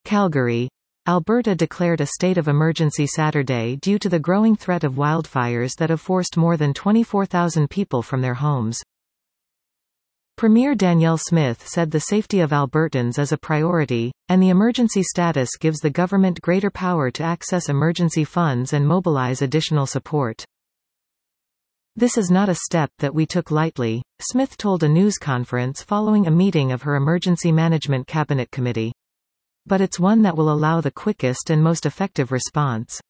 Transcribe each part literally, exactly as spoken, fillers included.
Calgary. Alberta declared a state of emergency Saturday due to the growing threat of wildfires that have forced more than twenty-four thousand people from their homes. Premier Danielle Smith said the safety of Albertans is a priority, and the emergency status gives the government greater power to access emergency funds and mobilize additional support. "This is not a step that we took lightly," Smith told a news conference following a meeting of her Emergency Management Cabinet Committee. "But it's one that will allow the quickest and most effective response."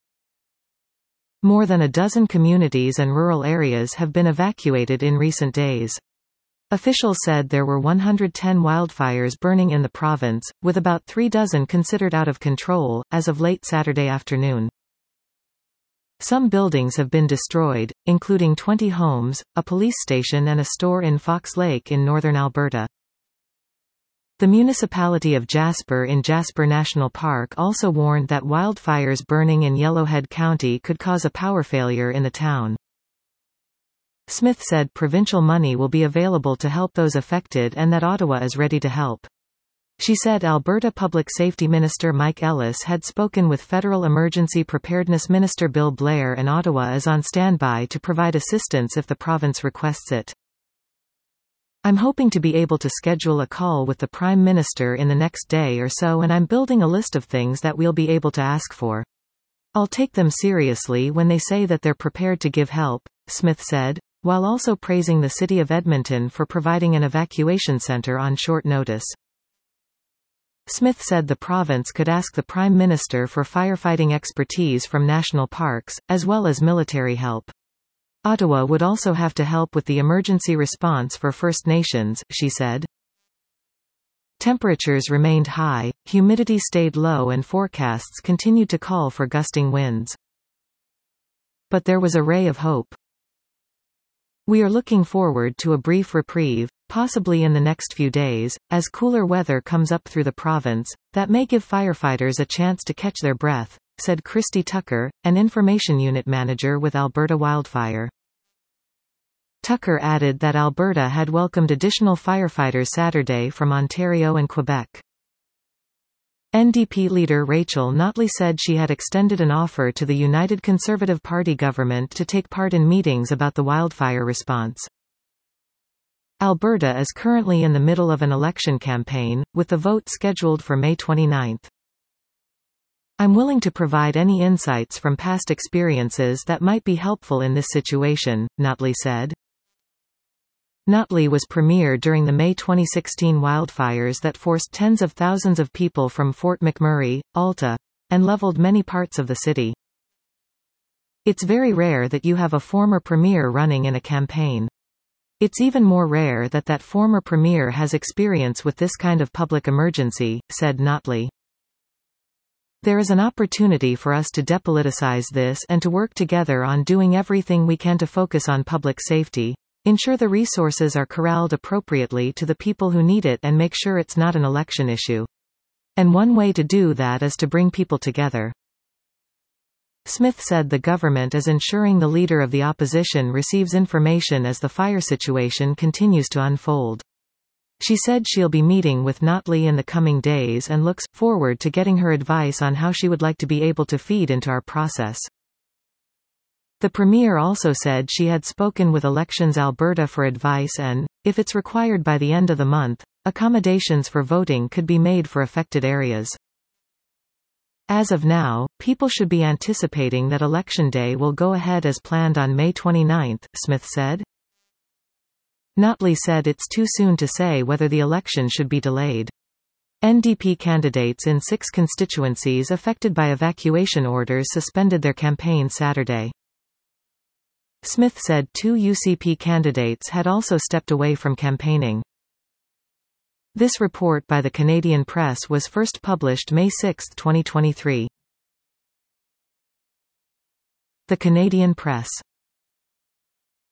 More than a dozen communities and rural areas have been evacuated in recent days. Officials said there were one hundred ten wildfires burning in the province, with about three dozen considered out of control, as of late Saturday afternoon. Some buildings have been destroyed, including twenty homes, a police station and a store in Fox Lake in northern Alberta. The municipality of Jasper in Jasper National Park also warned that wildfires burning in Yellowhead County could cause a power failure in the town. Smith said provincial money will be available to help those affected and that Ottawa is ready to help. She said Alberta Public Safety Minister Mike Ellis had spoken with Federal Emergency Preparedness Minister Bill Blair, and Ottawa is on standby to provide assistance if the province requests it. "I'm hoping to be able to schedule a call with the Prime Minister in the next day or so, and I'm building a list of things that we'll be able to ask for. I'll take them seriously when they say that they're prepared to give help," Smith said, while also praising the City of Edmonton for providing an evacuation centre on short notice. Smith said the province could ask the Prime Minister for firefighting expertise from national parks, as well as military help. Ottawa would also have to help with the emergency response for First Nations, she said. Temperatures remained high, humidity stayed low and forecasts continued to call for gusting winds. But there was a ray of hope. "We are looking forward to a brief reprieve, possibly in the next few days, as cooler weather comes up through the province, that may give firefighters a chance to catch their breath," said Christy Tucker, an information unit manager with Alberta Wildfire. Tucker added that Alberta had welcomed additional firefighters Saturday from Ontario and Quebec. N D P leader Rachel Notley said she had extended an offer to the United Conservative Party government to take part in meetings about the wildfire response. Alberta is currently in the middle of an election campaign, with the vote scheduled for May twenty-ninth. "I'm willing to provide any insights from past experiences that might be helpful in this situation," Notley said. Notley was premier during the May twenty sixteen wildfires that forced tens of thousands of people from Fort McMurray, Alta, and leveled many parts of the city. "It's very rare that you have a former premier running in a campaign. It's even more rare that that former premier has experience with this kind of public emergency," said Notley. "There is an opportunity for us to depoliticize this and to work together on doing everything we can to focus on public safety, ensure the resources are corralled appropriately to the people who need it, and make sure it's not an election issue. And one way to do that is to bring people together." Smith said the government is ensuring the leader of the opposition receives information as the fire situation continues to unfold. She said she'll be meeting with Notley in the coming days and looks forward to getting her advice on how she would like to be able to feed into our process. The Premier also said she had spoken with Elections Alberta for advice and, if it's required by the end of the month, accommodations for voting could be made for affected areas. As of now, people should be anticipating that Election Day will go ahead as planned on May twenty-ninth, Smith said. Notley said it's too soon to say whether the election should be delayed. N D P candidates in six constituencies affected by evacuation orders suspended their campaign Saturday. Smith said two U C P candidates had also stepped away from campaigning. This report by the Canadian Press was first published May sixth, twenty twenty-three. The Canadian Press.